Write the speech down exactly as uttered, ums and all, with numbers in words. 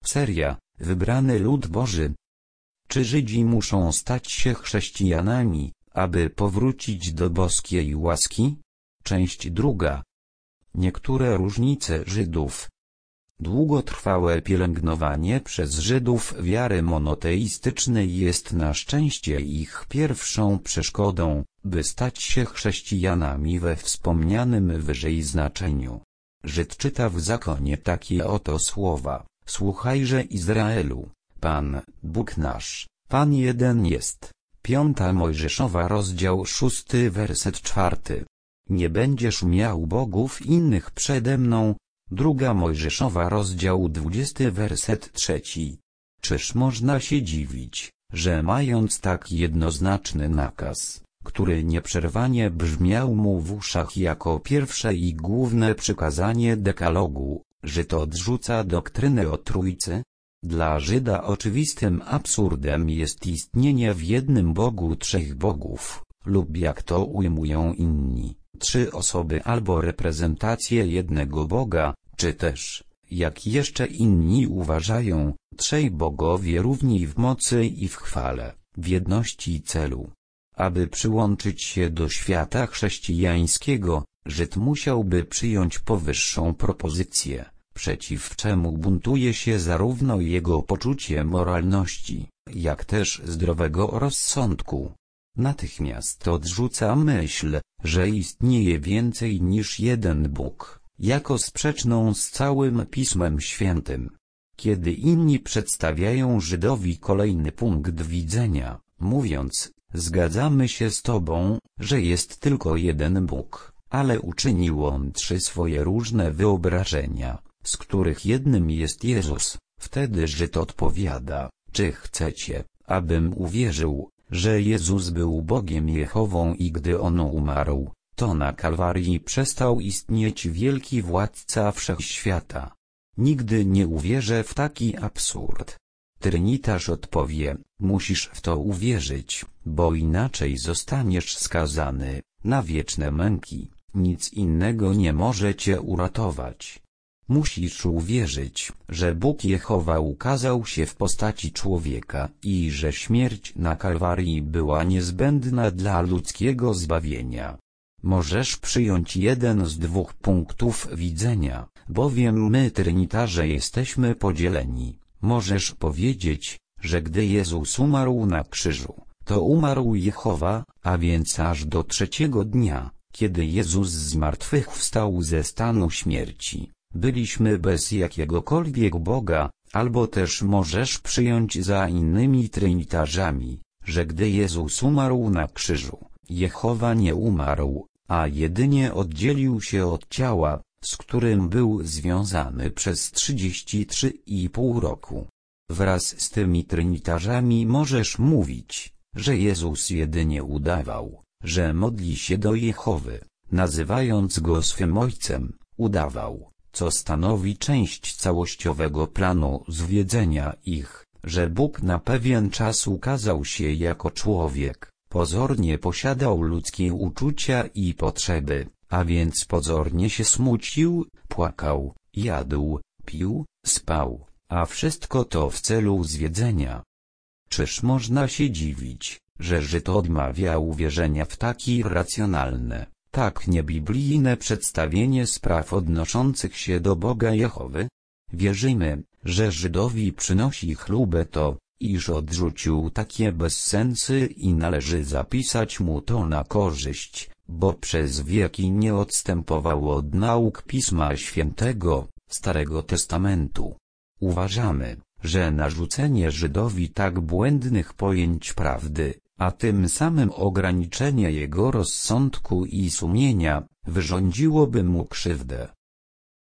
Seria, wybrany lud Boży. Czy Żydzi muszą stać się chrześcijanami, aby powrócić do boskiej łaski? Część druga. Niektóre różnice Żydów. Długotrwałe pielęgnowanie przez Żydów wiary monoteistycznej jest na szczęście ich pierwszą przeszkodą, by stać się chrześcijanami we wspomnianym wyżej znaczeniu. Żyd czyta w zakonie takie oto słowa: Słuchajże Izraelu, Pan, Bóg nasz, Pan jeden jest. Piąta Mojżeszowa rozdział szósty werset czwarty. Nie będziesz miał bogów innych przede mną. Druga Mojżeszowa rozdział dwudziesty werset trzeci. Czyż można się dziwić, że mając tak jednoznaczny nakaz, który nieprzerwanie brzmiał mu w uszach jako pierwsze i główne przykazanie dekalogu, Żyd odrzuca doktrynę o Trójcy? Dla Żyda oczywistym absurdem jest istnienie w jednym Bogu trzech bogów, lub jak to ujmują inni, trzy osoby albo reprezentacje jednego Boga, czy też, jak jeszcze inni uważają, trzej bogowie równi w mocy i w chwale, w jedności celu. Aby przyłączyć się do świata chrześcijańskiego, Żyd musiałby przyjąć powyższą propozycję, przeciw czemu buntuje się zarówno jego poczucie moralności, jak też zdrowego rozsądku. Natychmiast odrzuca myśl, że istnieje więcej niż jeden Bóg, jako sprzeczną z całym Pismem Świętym. Kiedy inni przedstawiają Żydowi kolejny punkt widzenia, mówiąc: zgadzamy się z Tobą, że jest tylko jeden Bóg, ale uczynił On trzy swoje różne wyobrażenia, z których jednym jest Jezus, wtedy Żyd odpowiada: czy chcecie, abym uwierzył, że Jezus był Bogiem Jehową i gdy On umarł, to na Kalwarii przestał istnieć wielki władca wszechświata? Nigdy nie uwierzę w taki absurd. Trinitarz odpowie: musisz w to uwierzyć, bo inaczej zostaniesz skazany na wieczne męki, nic innego nie może cię uratować. Musisz uwierzyć, że Bóg Jehowa ukazał się w postaci człowieka i że śmierć na Kalwarii była niezbędna dla ludzkiego zbawienia. Możesz przyjąć jeden z dwóch punktów widzenia, bowiem my trinitarze jesteśmy podzieleni. Możesz powiedzieć, że gdy Jezus umarł na krzyżu, to umarł Jehowa, a więc aż do trzeciego dnia, kiedy Jezus zmartwychwstał ze stanu śmierci, byliśmy bez jakiegokolwiek Boga, albo też możesz przyjąć za innymi trynitarzami, że gdy Jezus umarł na krzyżu, Jehowa nie umarł, a jedynie oddzielił się od ciała, z którym był związany przez trzydzieści trzy i pół roku. Wraz z tymi trynitarzami możesz mówić, że Jezus jedynie udawał, że modli się do Jehowy, nazywając Go swym Ojcem, udawał, co stanowi część całościowego planu zwiedzenia ich, że Bóg na pewien czas ukazał się jako człowiek, pozornie posiadał ludzkie uczucia i potrzeby, a więc pozornie się smucił, płakał, jadł, pił, spał, a wszystko to w celu zwiedzenia. Czyż można się dziwić, że Żyd odmawia uwierzenia w takie irracjonalne, tak niebiblijne przedstawienie spraw odnoszących się do Boga Jehowy? Wierzymy, że Żydowi przynosi chlubę to, iż odrzucił takie bezsensy i należy zapisać mu to na korzyść, bo przez wieki nie odstępował od nauk Pisma Świętego, Starego Testamentu. Uważamy, że narzucenie Żydowi tak błędnych pojęć prawdy, a tym samym ograniczenie jego rozsądku i sumienia, wyrządziłoby mu krzywdę.